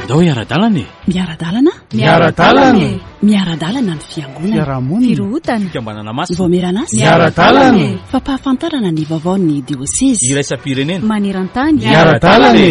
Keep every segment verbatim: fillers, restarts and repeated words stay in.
andao iara-dalana e miara-dalana miara-dalana miara-dalana ny fiangonana fiarahamonina firohutana fikambanana masina vomeranasy miara-dalana fampahafantarana ny vaovaon'ny dioseze iraisam-pirenena maneran-tany miara-dalana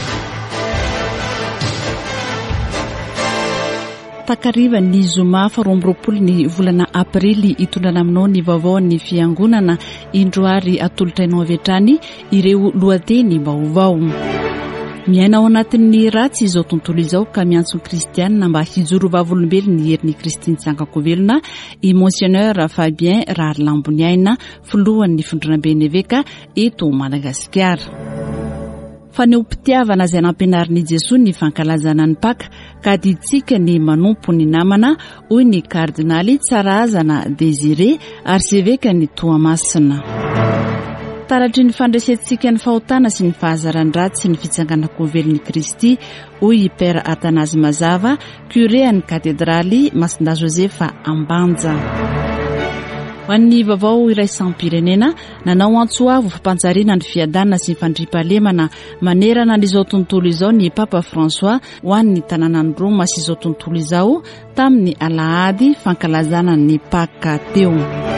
takariva ny zoma faharoambiroapolo ny volana aprily hitondrana aminao ny vaovaon'ny fiangonana indroary atolotrainao avy hatrany ireo lohateny vaovao. Miaina ao anatin'ny ratsy izao tontolo izao ka miantsony kristianina mba hijoro vavolombelona ny herin'ny Kristy Nitsangako-velona i Monseigneur Fabien Rarlamboniaina filohan'ny fondronam-ben'ny eveka eto Madagasikara. Fa ny mpitiavana izay nampianarin'i Jesoa ny fankalazana ny Paka ka ditsika ny manompo ny namana hoy ny kardinaly Tsarazana Désiré arseveka ny Toamasina. Taratry ny fandraisantsika ny fahotana sy ny fahazaran-dratsy sy ny fitsanganako velon'ny Kristy hoy Père Atanazy Mazava curé ny katedraly Masinda Josefa Ambanja. Ho an'ny vaovao iraisampirenena nanao antsoavo fampanjariana ny fiadanana sy ny fandriampahalemana manerana n'izao tontolo izao ny Papa François ho an'ny tanànan'i Roma sy izao tontolo izao tamin'ny alahady fankalazana ny Paka teo.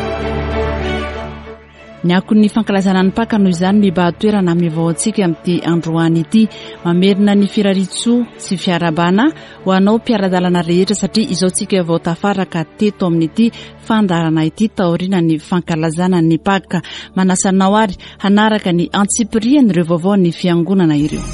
Ny akon'ny fankalazana ny Paka noho izany mibahatoerana amin'ny vaoantsika amin'ity androany ity mamerina ny firaritsoa sy fiarabana ho anao mpiara-dalana rehetra satria izao tsika vao tafaraka teto amin'ity fandarana ity taoriana ny fankalazana ny Paka manasanao ary hanaraka ny antsipirian'ireo vaovao ny fiangonana ireo.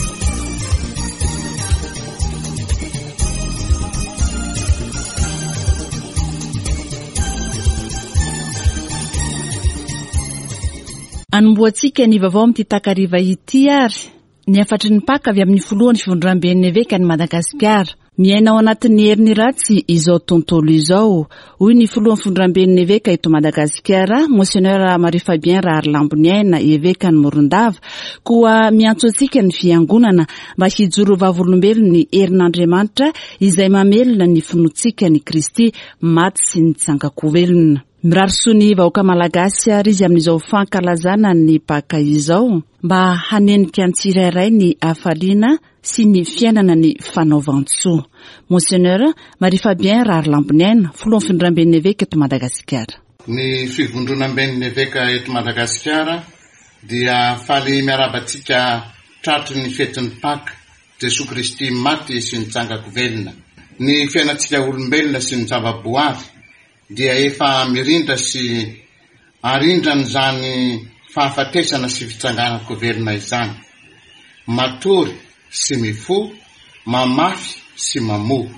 Anomboantsika ny vaovao amin'ity takariva ity ary ny afatry ny Paka avy amin'ny folohan'ny fivondram-ben'ny eveka ny Madagasikara. Miaina ao anatin'ny herin'ny ratsy izao tontolo izao hoy ny folohan'ny fivondram-ben'ny eveka eto Madagasikara Monseigneur Marie Fabien Rarlamboniaina eveka ny Morondava koa miantso antsika ny fiangonana mba hijoro vavolombelona ny herin'Andriamanitra izay mamelona ny finoantsika ny Kristy maty sy nitsangako-velona. Mirarisoa ny vahoaka malagasy ary izy amin'izao fankalazana ny Paka izao mba hanenika ny tsirairay ny hafaliana sy ny fiainana ny fanaovantsoa. Monseigneur Marie Fabien Rarlamboniaina folohan'ny fivondram-ben'ny eveka eto Madagasikara. Ny fivondronam-ben'ny eveka eto Madagasikara dia faly miarabantsika tratry ny fetin'ny Paka Jesosy Kristy maty sy nitsangako-velona. Ny fiainantsika olombelona sy ny zavaboary dia efa mirindra sy arindran' zany fahafatesana sy fitsanganako-velona izany. Matory sy mifo, mamafy sy mamoho.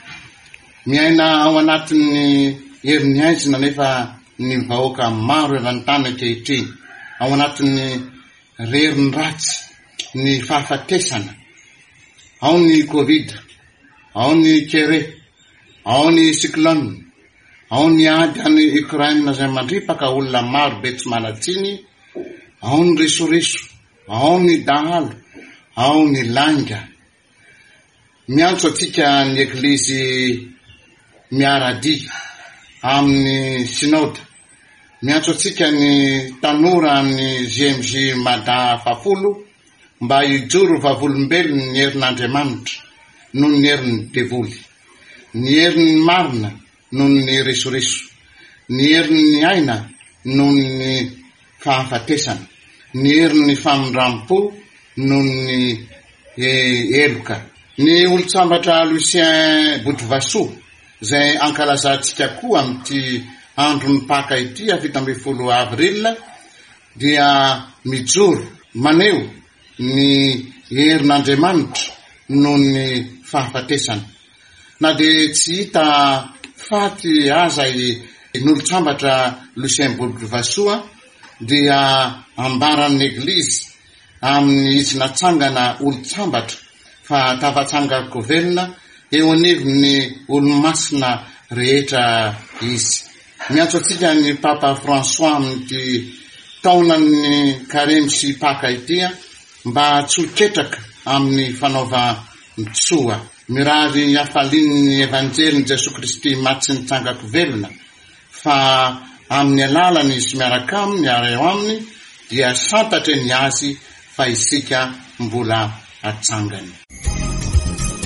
Miaina ao anatin'ny herin'ny aizina nefa ny vahoaka maro eran-tany ankehitriny ao anatin'ny rerin'ny ratsy ny fahafatesana. Ao ny Covid, ao ny kere, ao ny cyclone, ao ny ady any Ukraine zay mandripaka olona maro be tsy manatsiny, ao ny resoreso, ao ny dahalo, ao ny langa. Miantso atsika ny eklezy miarady amin'ny synode. Miantso atsika ny tanora ny G M J Mada Fafolo mba hijoro vavolombelona ny herin'Andriamanitra noho ny herin'ny devoly, ny herin'ny marina noho ny resoreso, ny herin'ny aina noho ny fahafatesana, ny herin'ny famindram-po noho ny eloka. Ny olotsambatra Lucien Boudvasso zay ankalazantsika koa amin'ity andron'ny Paka ity afito ambin'ny folo avril dia mijoro maneho ny herin'Andriamanitra noho ny fahafatesana. Na de tsy hita faty aza n'olotsambatra Lucien Boudvasso dia ambaran'ny eglizy amin'ny izy natsangana olotsambatra fa tafatsangako-velona eo anivon'ny olomasina rehetra izy. Miantso atsika ny Papa François amin'ity taonan'ny karemy sy Paka ity mba tsy ho ketraka amin'ny fanaova-tsoa. Mirary hafalian'ny evanjelin'i Jesosy Kristy maty sy nitsangako-velona fa amin'ny alalany izy miaraka aminy ary eo aminy dia santatra ny azy fa isika mbola atsangany.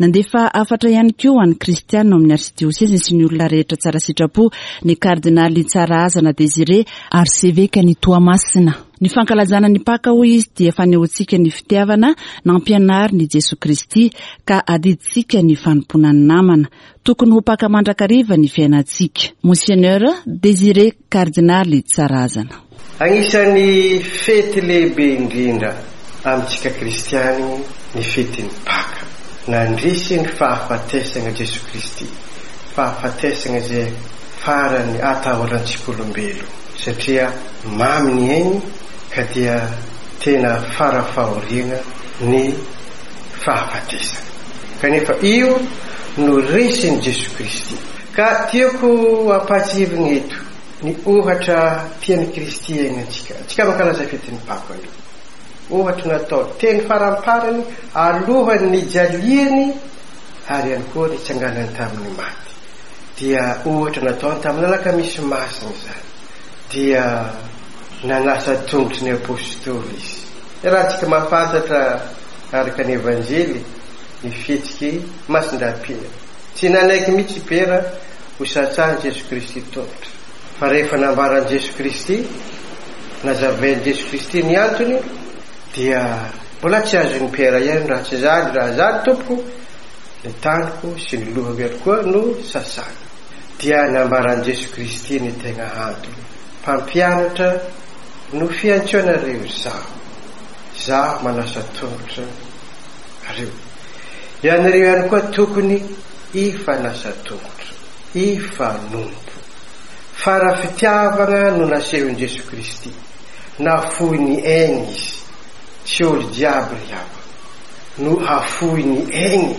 nandefa afatra ihany koa any kristianina amin'ny arsidioseziny sy ny olona rehetra tsara sitrapo ny kardinaly tsara azana Désiré Arcevêque ny Toamasina. Ny fankalazana ny Paka ho izy dia fanehoantsika ny fitiavana nampianary ny Jeso Kristy ka adiditsika ny fanompoana ny namana. Tokony ho Paka mandrakariva ny fiainantsika. Monseigneur Désiré Kardinaly tsara azana. Agnisan'ny fety lehibe indrindra amintsika kristiany ny fety ny Paka. Nandrisy ny fahafatesana Jesu Kristy, fahafatesana zay farany atahorantsika olombelo, satria mamy ny ainy ka dia tena farafahoriana ny fahafatesana. Kanefa io no resiny Jesu Kristy. Ka tiako ampatsirina eto ny ohatra tian'ny Kristy ainantsika. Tsika mankalaza fety ny Paka io. Ohatra natao teny faramparany alohan'ny jaliany ary ihany koa ny tsanganany tamin'ny maty. Dia ohatra natao tamin'ny alakamisy masina zany. Dia nanasa tongotry ny apôstôly izy. Raha tsika mahafantatra araka ny evanjely ny fihetsiky masindampia. Tsy nanaiky mihitsy pera ho satsahan Jesu Kristy tongotry. Fa rehefa nambaran Jesu Kristy, nazavain Jesu Kristy ny antony, dia mbola tsy azo ny pera ihany raha tsy zany raha zany tompoko ny taniko sy ny lohako ihany koa no sasana. Dia nambaran Jesu Kristy ny tegna antony. Mpampianatra no fiantsoanareo zaho. Zaho manasa tongotra reo. Ianareo ihany koa tokony ifanasa tongotra, ifanompo. Fara fitiavana no nasehon Jesu Kristy. Nafoy ny ainy izy. Tsy olo diabo riava no hafoy ny ainy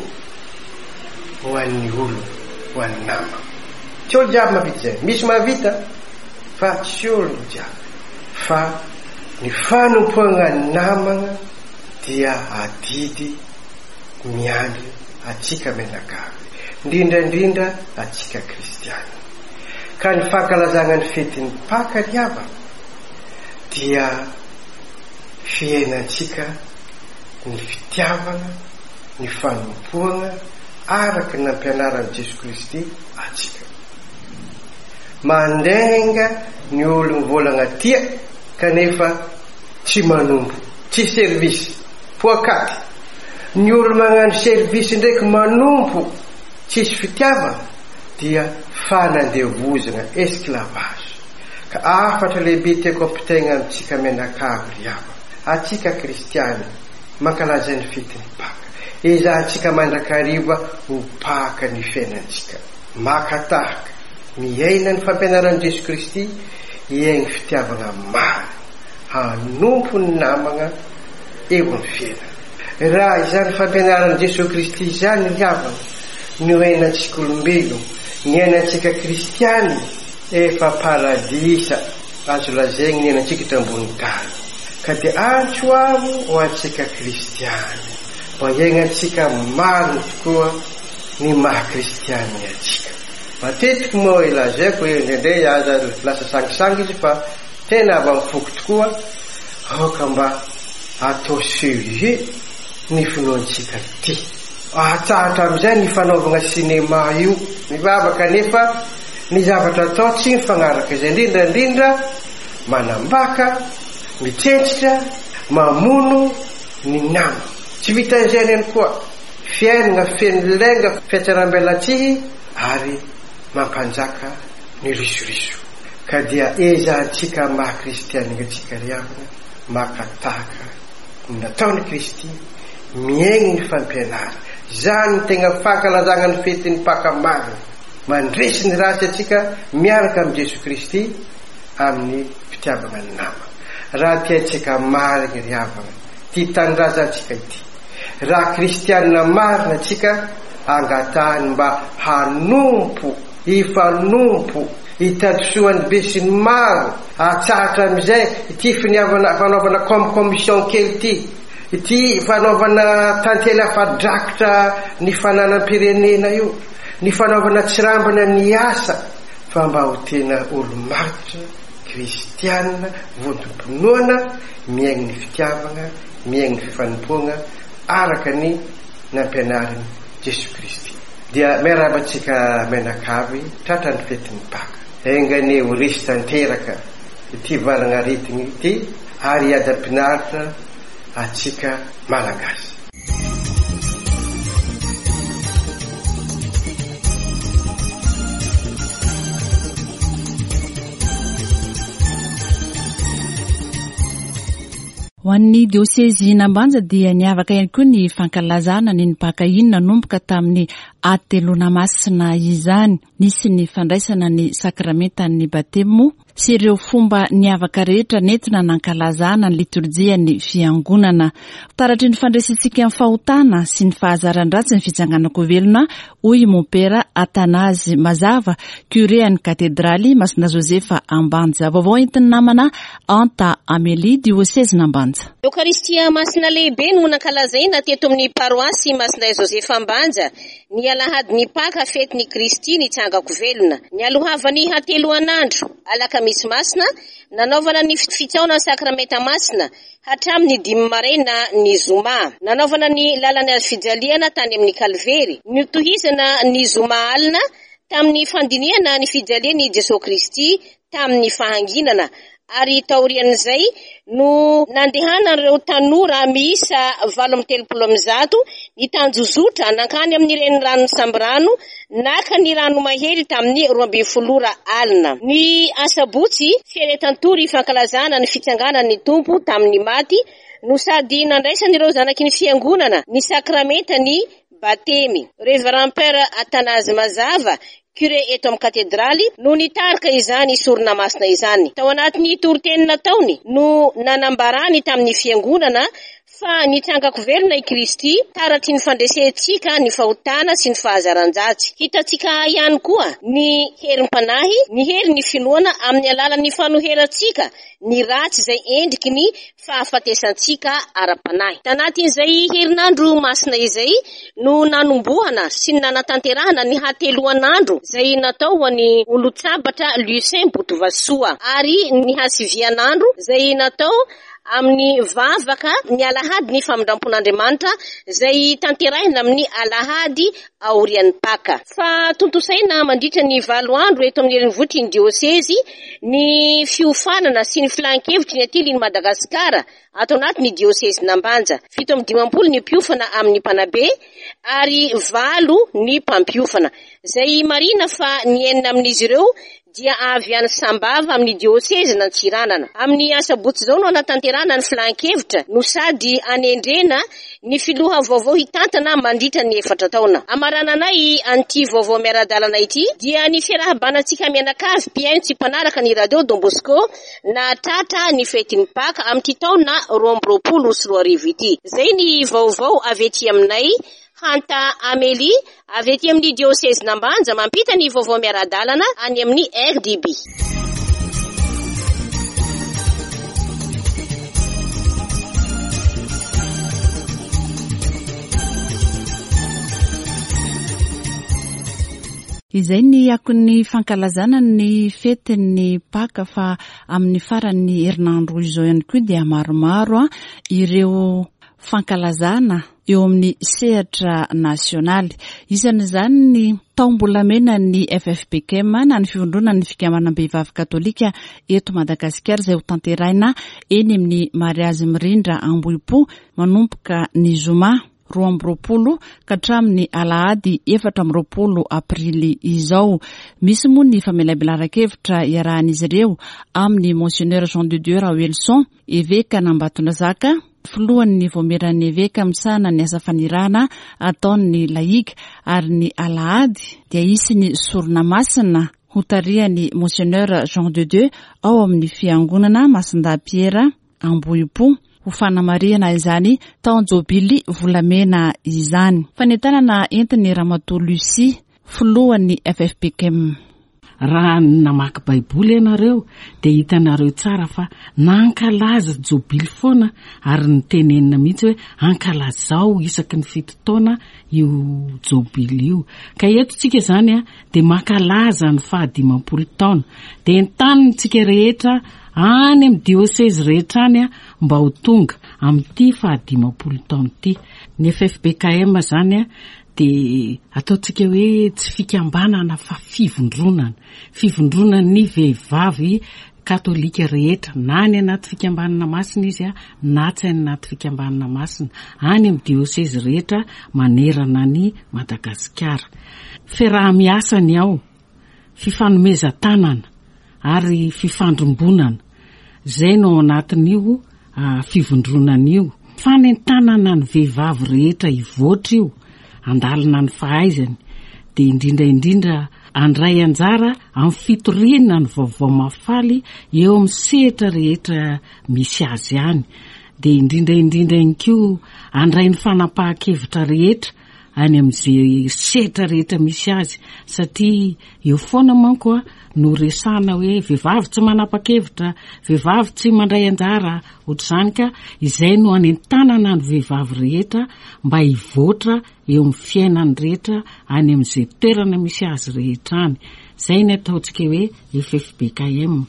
ho an'ny olo, ho an'ny nama. Tsy olo diabo mavita zay. Misy mavita fa tsy olo diabo. Fa ny fanompoana namana dia adidy miandry atsika menakavy, indrindrandrindra atsika kristiany. Ka ny fankalazana ny fetin'ny Paka riava dia fiainantsika ny fitiavana, ny fanompoana araka ny nampianaran'i Jesu Kristy atsika. Mandenga ny olona volana tia kanefa tsy manompo, tsy servisy, poakaty. Ny olona magnano servisy ndraiky manompo tsisy fitiavana dia fanandevozana, esclavage. Ka afatra lehibe tiako ampitaigna amintsika menakavy riava. Atsika kristiany mankalaza ny fetin'ny Paka. Ezahantsika mandrakariva ho Paka ny fiainantsika. Makatahaka miaina ny fampianaran'i Jesu Kristy, iaigny fitiavana maro, hanompo ny namana eo ny fiainana. Raha izany fampianaran'i Jesu Kristy izany riavana ny ainantsika olombelo, ny ainantsika kristiany, efa paradisa azo lazaigny ny ainantsika eto ambony tany. Ka dia antso avo ho antsika kristiany, mba iainantsika mariny tokoa ny maha-kristiany atsika. Matetiky moa ilazaiko indrindray aza lasa sangisangy izy fa tena avy mifoko tokoa, aoka mba atao sérieux ny finoantsika ty. Atsahatra amin'izay ny fanaovana sinema io mivavaka, nefa ny zavatra atao tsy mifagnaraka izay, indrindra indrindra manambaka, mitsentsitra, mamono ny nama. Tsy vitan'izay ihany koa fiainana feno lenga, fiatsaram-belatsihy ary mampanjaka ny risoriso. Ka dia ezahantsika maha-kristianina antsika riavana makatahaka nataon'i Kristy, miaigny ny fampianara. Zany tegna fankalazana ny fetin'ny Paka marina, mandresy ny ratsy atsika miaraka amin'i Jesu Kristy amin'ny fitiavana ny nama. Raha tiantsika marina riavana ty tanindrazantsika ity, raha kristianina marina atsika, angatahany mba hanompo, ifanompo, hitadisoan'ny be sy ny maro. Atsahatra amin'izay ity finiavana fanaovana comme commission kely ity, ity fanaovana tantely afadrakotra ny fananam-pirenena io, ny fanaovana tsirambana ny asa, fa mba ho tena olo maritra kristianina vodim-ponoana, miaigny ny fitiavana, miaigny ny fifanompoana araka ny nampianariny Jesu Kristy. Dia miarabantsika menakavy tratra ny fetiny Paka. Engany ho risy tanteraka ity valagna aritiny ity ary adam-pinaritra atsika malagasy. Ho an'ny diosèzy Nambanja dia niavaka ihany koa ny fankalazana ny Paka iny nanomboka tamin'ny atelona masina izany. Nisy ny fandraisana ny sakramentan'ny batemo sy ireo fomba niavaka rehetra nentina nankalazana ny liturjia ny fiangonana. Taratry ny fandraisantsika amin'ny fahotana sy ny fahazaran-dratsy ny fitsanganako velona hoy Mompera Atanazy Mazava, curé an'ny katedraly Masina Josefa Ambanja. Vaovao entiny namana Anta Amélie, diosèzy Nambanja. Eukaristia masina lehibe no nankalazaina teto amin'ny paroasy Masina Josefa Ambanja ny alahady ny Paka fety ny Kristy ny tsangako velona. Ny alohavany hatelo an'andro alakamisy masina nanaovana ny fitsaona sakramenta masina hatramin'ny dimy maraina ny zoma. Nanaovana ny lalana fijaliana tany amin'ny Kalvery. Nitohizana ny zoma alina tamin'ny fandiniana ny fijaliany Jesu Kristy tamin'ny fahanginana. Ary taorian'izay no nandehanareo tanora miisa valo amby telopolo amby zato ny tanjozotra nankany amin'ireny rano sambrano naka ny rano mahery tamin'ny roa ambin'ny folo ora alina. Ny asabotsy fieretan-tory fankalazana ny fitsanganan'ny tompo tamin'ny maty no sady nandraisan'ireo zanaky ny fiangonana ny sakramenta ny batemy. Reverend Père Atanazy Mazava, curé eto amin'ny katedraly, no nitarika izany sorona masina izany. Tao anatin'ny toriteny nataony no nanambarany tamin'ny fiangonana fa nitsangako velona i Kristy taratry ny fandresentsika ny fahotana sy ny fahazaran-dratsy. Hitatsika ihany koa ny herim-panahy, ny hery ny finoana amin'ny alalan'ny fanoherantsika ny ratsy izay endriky ny fahafatesantsika ara-panahy. Tanatin'izay herinandro masina izay no nanombohana sy nanatanterahana ny hateloan'andro izay natao ho an'ny olo-tsabatra Lucien Botovasoa ary ny hasivian'andro izay natao amin'ny vavaka ny alahady ny famindrampon'Andriamanitra izay tanterahina amin'ny alahady aorian'ny Paka. Fa tontosaina mandritra ny valo andro eto amin'ny renivohitry ny diosèzy ny fiofanana sy ny filan-kevitry ny atily ny Madagasikara ato anatin'ny diosèzy Nambanja. Fito amby dimampolo ny mpiofana amin'ny mpanabe ary valo ny mpampiofana. Izay marina fa ny enina amin'izy ireo dia avy any Sambava amin'ny diosèzy n'Antsiranana. Amin'ny asabotsy zao no anatanterana ny filan-kevitra no sady anendrena ny filoha vaovao hitantana mandritra ny efatra taona. Amarananay anty vaovao miaradalana ity dia ny fiarahabanantsika mianakavy mpiaino tsy mpanaraka ny radio Don Bosco na tratra ny fetin'ny Paka amin'ny taona roa amby roapolo sy roa arivo ity. Zay ny vaovao avy ety aminay Anta Amélie avy ety amin'ny diosèzy Nambanja mampita ny vaovao miaradalana any amin'ny R D B. Izay ny akon'ny fankalazana ny fetin'ny Paka fa amin'ny faran'ny herinandro izao ihany koa dia maromaro ireo fankalazana eo amin'ny sehatra nasionaly. Isan'izany ny taombolamena ny F F P K M na ny fivondrona ny fikambanam-behivavy katolika eto Madagasikara izay ho tanteraina eny amin'ny mariazy mirindra Ambohipo manomboka ny zoma roa amby roapolo ka hatramin'ny alahady efatra amby roapolo aprily izao. Misy moa ny famelabelan-kevitra iarahan'izy ireo amin'ny Monseigneur Jean de Dieu Rawelson, évêque n'Ambatondrazaka, filohan'ny voameran'ny évêque misana ny asa fanirana ataon'ny laïque ary ny alahady dia isy ny sorona masina ho tarihan'ny Monseigneur Jean de Dieu ao amin'ny fiangonana Masindahy-Pierre Ambohipo ho fanamariana izany taon-jobily volamena izany. Fanentanana entin'ny Ramatoa Lucie, filohan'ny F F P K M. Raha namaky baiboly ianareo dia hitanareo tsara fa nankalaza jobily foana ary nitenenina mihitsy hoe ankalazao isaky ny fito taona io jobily io. Ka eto tsika zany a dia mankalaza ny fahadimampolo taona dia entanitsika rehetra any amin'ny diosèzy rehetra any a mba ho tonga amin'ity fahadimampolo taona ity. Ny F F P K M zany a de ataontsika hoe tsy fikambanana fa fivondronana fivondronana ny vehivavy katolika rehetra na any anaty fikambanana masina izy a na tsy any anaty fikambanana masina any amin'ny diocèse rehetra manerana ny Madagasikara. Fiaraha-miasany ao, fifanomezan-tanana ary fifandrombonana zay no anatin'io uh, fivondronana io. Fanentanana ny vehivavy rehetra ivoatra io, andalina ny fahaizany, de indrindra indrindra andray anjara amin'ny fitoriana ny vaovao mafaly eo amin'ny sehatra rehetra misy azy any. De indrindra indrindra ihany koa andray ny fanapahan-kevitra rehetra any amin'izay sehatra rehetra misy azy, satria eo foana manko a no resana hoe vehivavy tsy manapa-kevitra, vehivavy tsy mandray anjara, ohatr'izany ka izay no anentanana ny vehivavy rehetra mba hivoatra eo amin'ny fiainany rehetra any amin'izay toerana misy azy rehetra any. Zay ny ataontsika hoe F F B K M.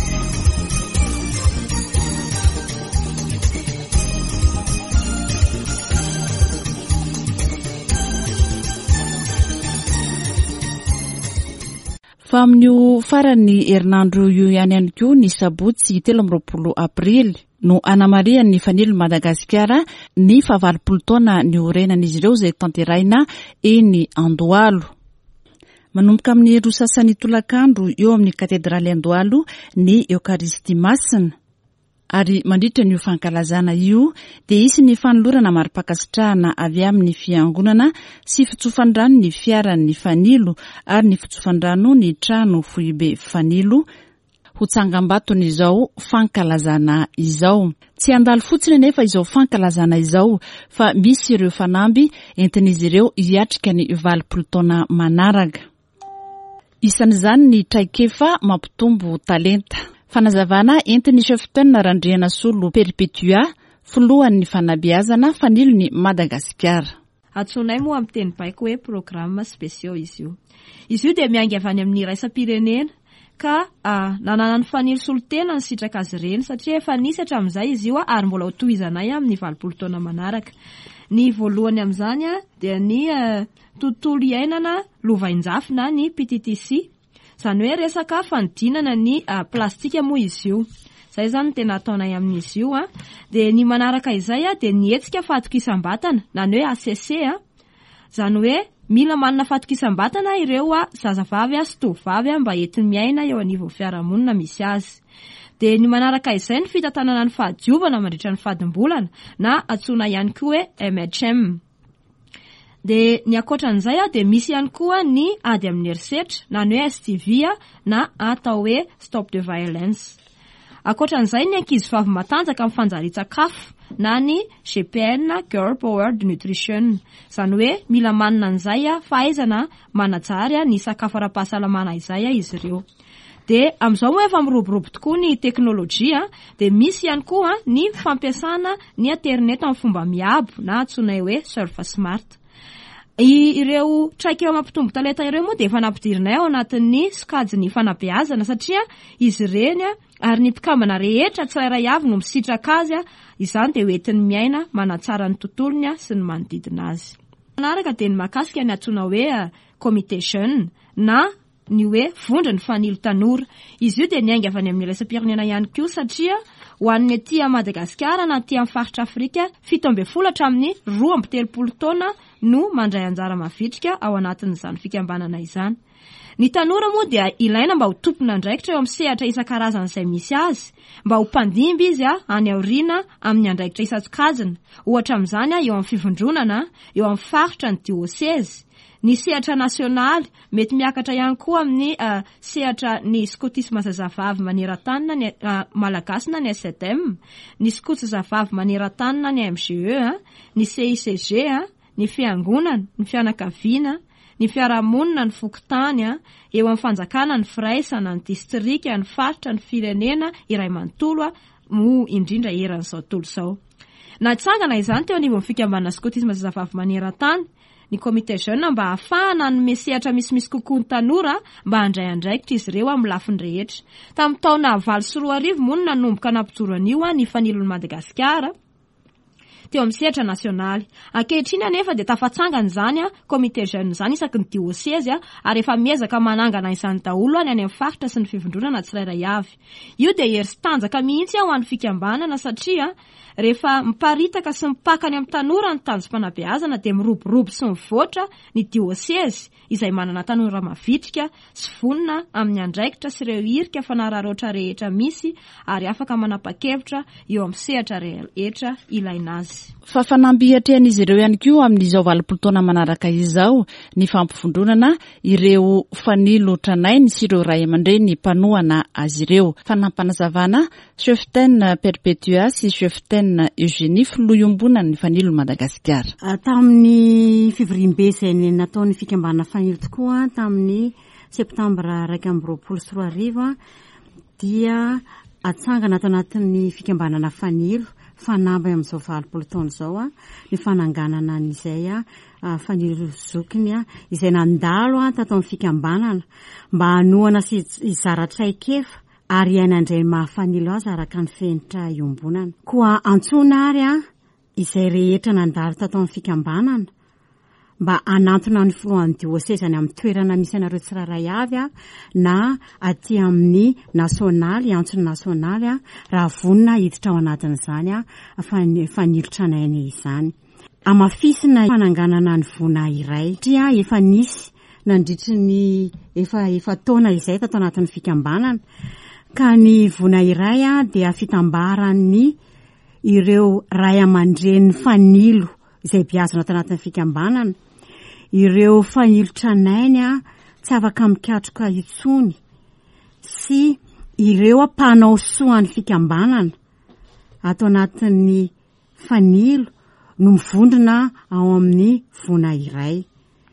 Fa amin'io farany herinandro io ihany ihany koa ny sabotsy telo amby roapolo aprily no anamariany ny fanilo Madagasikara ny fahavalopolo taona ny orenan'izy ireo izay tanteraina eny Andohalo. Manomboka amin'ny roa sasany tolakandro eo amin'ny katedraly Andohalo ny Eucharistie masina. Ary mandritra ny fankalazana io dia isy ny fanolorana mari-pakasitrahana avy amin'ny fiangonana sy fitsofandrano ny fiaran'ny fanilo ary ny fitsofandrano ny trano Foibe fanilo ho tsangambatony izao fankalazana izao. Tsy andalo fotsiny nefa izao fankalazana izao fa misy ireo fanamby entin'izy ireo hiatrika ny valopolo taona manaraka. Isan'izany ny traikefa mampitombo talenta. Fanazavana entiny cheftaine Randriana Solo Perpetua foloan'ny fanabeazana fanilony Madagasikara. Atsonay moa amin'ny teny baiko hoe programme spéciaux izy io. Izy io dia miainga avy any amin'ny raisam-pirenena ka uh, nanana ny fanilo solotena ny sitraka azy ireny satria efa nisy hatramin'izay izy io ary mbola ho tohizanay amin'ny valopolo taona manaraka. Ny voalohany amin'izany dia ny uh, tontolo iainana lovain-jafy na ny P T T C. Zany hoe resaka fanodinana ny uh, plastika moa izy io. Zay zany tena ataonay amin'izy io a. De ny manaraka izay a de ny hetsika fatokisam-batana na ny hoe A C C a. Zany hoe mila manana fatokisam-batana ireo a zazavavy a sy tovavy a mba entiny miaina eo anivon'ny fiarahamonina misy azy. De ny manaraka izay ny fitantanana ny fahadiovana mandritra ny fadim-bolana na atsona ihany koa hoe M H M. De ny akoatran'izay a de misy ihany koa ny ady amin'ny herisetra na ny hoe S T V a na atao hoe Stop the Violence. Akoatran'izay ny ankizivavy matanjaka amin'ny fanjarian-tsakafo na ny G P N Girl Powered Nutrition. Zany hoe mila manana an'izay a fahaizana manajary ny sakafo ara-pahasalamana izay a izy ireo. De am'izao moa efa miroborobo tokoa ny teknôlôjia de misy ihany koa ny fampiasana ny internet amin'ny fomba miabo na atsonay hoe surf smart. I ireo traikefa mampitombo talenta ireo moa de efa nampidirinay ao anatin'ny sokajiny fanabeazana satria izy ireny ary ny mpikambana rehetra tsirairay avy no misitraka azy a, izany de hoentiny miaina manatsara ny tontolony sy ny manodidina azy. Manaraka de ny mahakasika ny atsona hoe comité jeune na ny hoe vondra ny fanilo tanora. Izy io de niainga avy any amin'ny raisam-pirenena ihany koa satria ho an'ny aty Madagasikara na aty amin'ny faritra Afrika fito amby folo hatramin'ny roa amby telopolo taona no mandray anjara mavitrika ao anatin'izany fikambanana izany. Ny tanora moa dia ilaina mba ho tompona andraikitra eo amin'ny sehatra isan-karazany izay misy azy, mba ho mpandimby izy a any aoriana amin'ny andraikitra isan-tsokajiny. Ohatra amin'izany a eo amin'ny fivondronana, eo amin'ny faritra ny diocèse, ny sehatra nasionaly, mety miakatra ihany koa amin'ny uh, sehatra ny skotisma zazavavy maneran-tany na ny uh, malagasy na ny S D M, ny skotsy zazavavy maneran-tany na ny M G E, uh, ny C I C G, uh, ny fiangonana, ny fianakaviana, ny fiarahamonina, ny fokotany, eo amin'ny fanjakana, ny firaisana, ny distrika, ny faritra, ny firenena, iray manontolo mo indrindra eran'izao tontolo izao. Natsangana izany teo anivon'ny fikambanana skotisma zazavavy maneran-tany, ny comité jeune mba ahafahana ny mesehatra misimisy kokoa ny tanora mba handray andraikitra izy ireo amin'ny lafiny rehetra. Tamin'ny taona valo sy roa arivo moa no nanomboka nampijoro an'io ny fanilon'ny Madagasikara. teo amin'ny sehatra nasionaly. Ankehitriny anefa dia tafatsangana izany a komite jeune izany isaky ny diocèse a ary efa miezaka manangana izany daholo any any amin'ny faritra sy ny fivondronana tsirairay avy. Io dia hery sy tanjaka mihitsy ho an'ny fikambanana satria rehefa miparitaka sy mipakany amin'ny tanora ny tanjom-panabeazana dia miroborobo sy mivoatra ny diocèse izay manana tanora mavitrika sy vonina amin'ny andraikitra sy ireo irika fanararoatra rehetra misy ary afaka manapa-kevitra eo amin'ny sehatra rehetra ilaina azy. Fa fanambihatrehan'izy ireo ihany koa amin'izao valim-potoana manaraka izao ny fampifondronana ireo fanilo tranainy sy ireo ray aman-dreny mpanohana azy ireo. Fanampanazavana Cheftaine Perpetua sy Cheftaine Eugénie filoiombonana ny fanilo Madagasikara. Tamin'ny fivoriam-be izay nataon'ny fikambanana fanilo tokoa tamin'ny septambra raika amby roapolo sy roa arivo dia atsangana ato anatin'ny fikambanana fanilo fanamby amin'izao valopolo taona izao a ny fananganana an'izay a fanilo zokiny a izay nandalo a tato amin'ny fikambanana mba hanohana sy hizara-tsaikefa ary iainandray mahafanilo azy araka ny fenitra iombonana. Koa antsona ary a izay rehetra nandalo tato amin'ny fikambanana mba anantona ny filohan'ny diocèse any amin'ny toerana misy anareo tsirairay avy a na aty amin'ny nasionaly antsony nasionaly a raha vonina hiditra ao anatin'izany a fanilotranainy izany. Amafisina fananganana ny vona iray dia efa nisy nandritry ny efa efa taona izay tato anatin'ny fikambanana ka ny vona iray a dia fitambaran'ny ireo ray aman-dreny fanilo izay biazona ato anatin'ny fikambanana. Ireo fanilo tranainy a tsy afaka mikatroka itsony sy ireo mpanao soa ny fikambanana ato anatin'ny fanilo no mivondrona ao amin'ny vona iray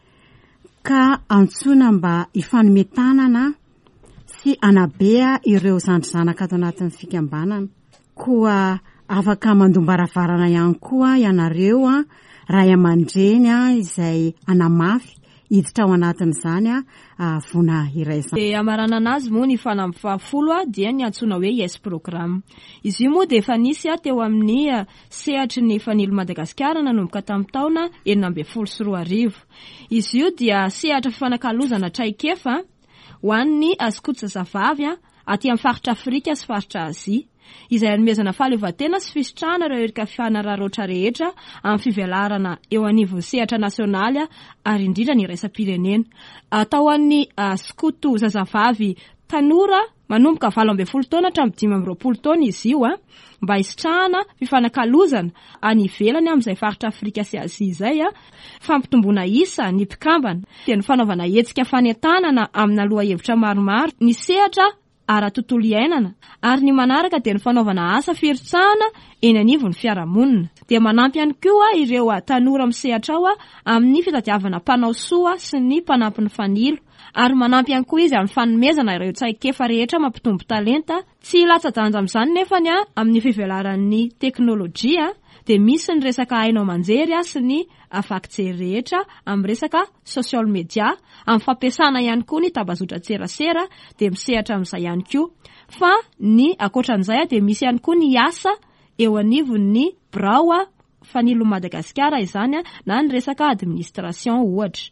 ka antsona mba ifanometanana sy anabea ireo zandrizanaka ato anatin'ny fikambanana. Koa afaka mandombaravarana ihany koa ianareo a ray aman-dreny a izay anamafy hiditra ao anatin'izany a vona iray izany. E amarana anazy moa ny fanamby fahafolo a dia ny antsona hoe yes programme. Izy io moa dia efa nisy a teo amin'ny sehatry ny fanilo Madagasikara nanomboka tamin'ny taona enina amby folo sy roa arivo. Izy io dia sehatra fifanakalozana traikefa ho an'ny azok'otsazavavy a aty amin'ny faritra Afrika sy faritra Azia izay anomezana fahaleovantena sy fisitrahana ireo erika fanararoatra rehetra amin'ny fivelarana eo anivon'ny sehatra nasionaly ary indrindra ny iraisam-pirenena. Atao an'ny skoto zazavavy tanora manomboka valo amby folo taona hatramin'ny dimy amby roapolo taona izy io a mba hisitrahana fifanakalozana any ivelany amin'izay faritra Afrika sy Azia izay a fampitomboana isa ny mpikambana dia ny fanaovana hetsika fanentanana amin'ny aloha hevitra maromaro ny sehatra ara-tontolo iainana ary ny manaraka dia ny fanaovana asa firitsahana eny anivon'ny fiarahamonina. Dia manampy ihany koa ireo tanora misehatra ao amin'ny fitadiavana mpanao soa sy ny mpanampy ny fanilo ary manampy ihany koa izy amin'ny fanomezana ireo tsaikefa rehetra mampitombo talenta tsy latsa-danja amin'izany nefa ny amin'ny fivelaran'ny teknôlôjia dia misy ny resaka hainao manjery sy ny afakjery rehetra amin'ny resaka social media amin'ny fampiasana ihany koa ny tabazotra tserasera dia misehatra amin'izay ihany koa fa ny akoatran'izay dia misy ihany koa ny asa eo anivon'ny birao fanilo Madagasikara izany na ny resaka administration ohatra.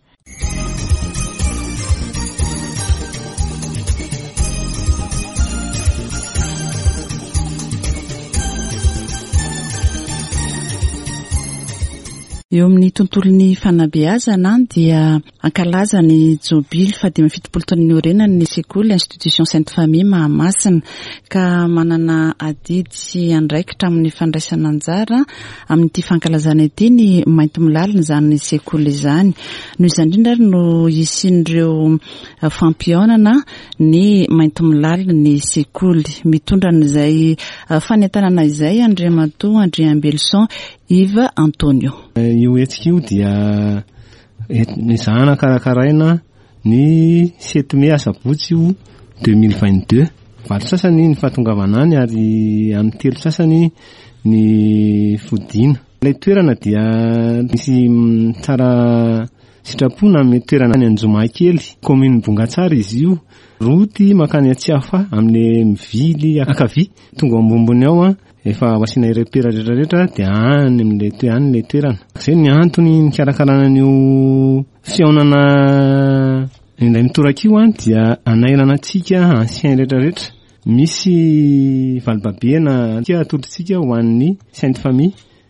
Eo amin'ny tontolon'ny fanabeazana dia ankalaza ny jobily fadimy fitopolo taona ny orenany ny sekoly institution Sainte Famille Mahamasina ka manana adidy sy andraikitra amin'ny fandraisana anjara amin'ity fankalazana ity ny mainty milalina izany sekoly izany. Noho izany indrindra no isin'ireo fampionana ny mainty milalina ny sekoly mitondra n'izay fanentanana izay Andriamatoa Andriambelson Iva Antonio. Io etsika io dia ny zana karakaraina ny sept mai asabotsy io deux mille vingt-deux. Valo sasany ny fahatongavana any ary amin'ny telo sasany ny fodiana. Ilay toerana dia misy tsara sitrapona amin'ny toerana any Anjomakely, commune Bongatsara izy io. Roty makany Atsiafa amin'ny mivily akavia tonga ambombony ao efa asiana repera rehetrarehetra dia any am'le toe any le toerana. Zay ny antony nikarakarana an'io fihaonana indray mitorakio a dia anairana antsika ancien rehetrarehetra. Misy valibabena tia atolotsika ho an'ny sainte famille.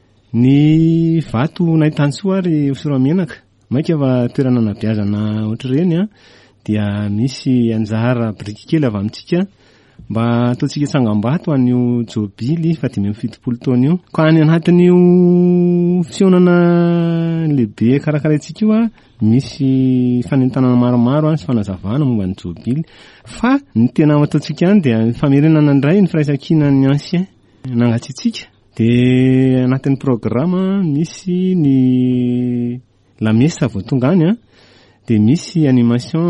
Ny vato nahitany soa ary hosoramenaka maika fa toerana nabiazana ohatr'ireny a dia misy anjara biriky kely avy amintsika mba ataontsika tsangam-bato an'io jobily fa dimy amby fitopolo taona io. Ka any anatin'io fihaonana lehibe karakaraintsika io a misy fanentanana maromaro a sy fanazavana momba ny jobily. Fa ny tena ataontsika any dia famerenana indray ny firaisan-kina ny ancien nangatsitsika. Dia anatin'ny programa misy ny la messe vao tonga any a dia misy animation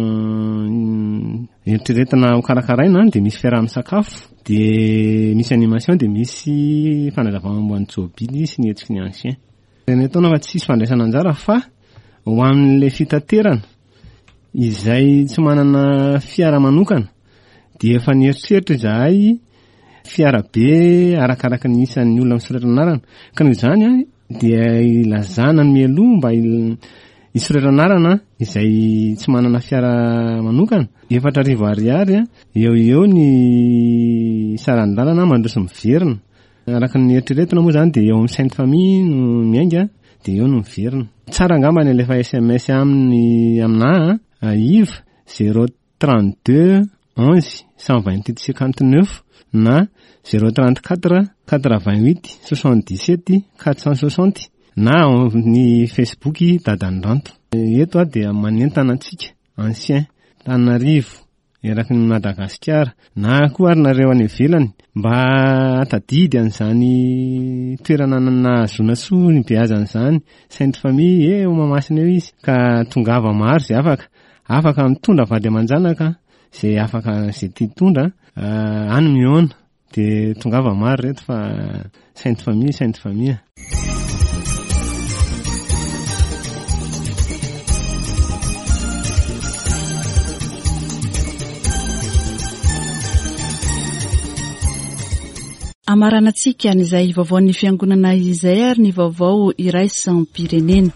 eritreretina ho karakaraina dia misy fiaraha-misakafo dia misy animation dia misy fanazavana momba ny jobily sy ny hetsiky ny ancien. Ny ataona fa tsisy fandraisana anjara fa ho amin'ilay fitaterana izay tsy manana fiara manokana dia efa nieritreritra izahay fiara be arakaraka ny isan'ny olona misoratra anarana. Ka noho izany a dia ilazana ny mialoha mba hisoratra anarana izay tsy manana fiara manokana efatra arivo ariary a eo eo ny sarany lalana mandroso miverina. Araka ny eritreretina moa zany dia eo amin'ny sainte famille no miainga dia eo no miverina. Tsara angamba ny alefa S M S amin'ny amina aiva zéro trente-deux onze cent vingt-huit cinquante-neuf na zéro trente-quatre quatre-vingt-huit soixante-dix-sept quatre cent soixante na ny Facebook Dadandrando. Eto a dia manentana antsika ancien Tananarivo eraky ny Madagasikara na koa ary nareo any ivelany mba atadidy an'izany toerana nahazoana soa ny beazan'izany sainte famille eo Mahamasina eo izy ka tongava maro izay afaka afaka mitondra vady aman-janaka izay afaka izay tia tondra any miona dia tongava maro reto fa sainte famille sainte famille. Amaranantsika n'izay vaovaon'ny fiangonana izay ary ny vaovao iraisampirenena.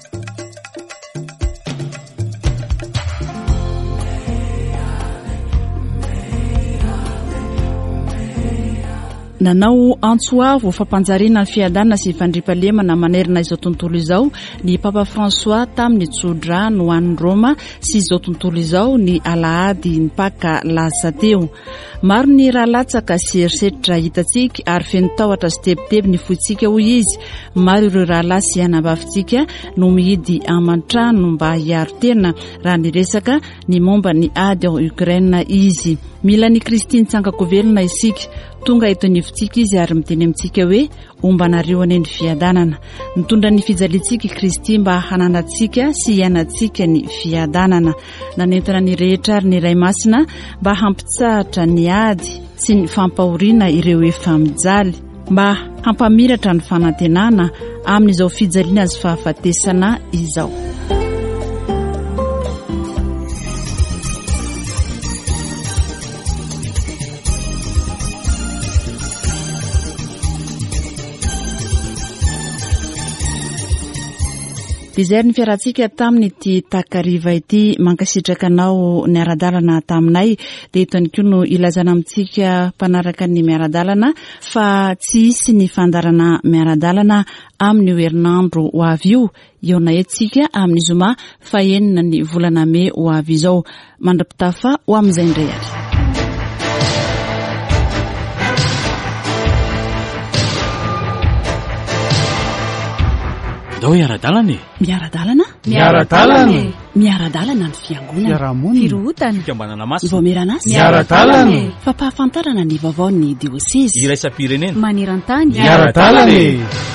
Nanao antsoavo fampanjariana ny fiadanana sy fandriampahalemana manerana izao tontolo izao ny Papa François tamin'ny tsodrano any Roma sy izao tontolo izao ny alahady ny Paka lasa teo. Maro ny raha latsaka sy eriseritra hitantsika ary feno tahotra sy tebiteby ny foitsika hoy izy. Maro ireo raha lasy anabavitsika no mihidy aman-trano mba hiaro tena raha ny resaka ny momba ny ady ao Ukraine izy. Mila ny Kristiny tsangako velona isika. Tonga eto nifitsika izy ary miteny amintsika hoe ombanareo ane ny fiadanana. Mitondra ny fijalintsika Kristy mba hananatsika sy hianatsika ny fiadanana. Nanentana ny rehetra ary ny ray masina mba hampitsahatra ny ady sy ny fampahoriana ireo efa mijaly mba hampamiratra ny fanantenana amin'izao fijaliana sy fahafatesana izao. Izay ny fiarahantsika tamin'ity takariva ity mankasitraka anao ny aradalana taminay dia eto ihany koa no ilazana amintsika mpanaraka ny miaradalana fa tsy hisy ny fandarana miaradalana amin'ny herinandro ho avy io eo na etsika amin'ny zoma fahenina ny volana May ho avy izao mandrapitafa ho amin'izay indray ary. Dao miaradalana miaradalana miaradalana miaradalana ny fiangonana firohotana fikambanana masina voamiranasy miaradalana fampahafantarana ny vaovao ny diosese iraisam-pirenena maneran-tany miaradalana.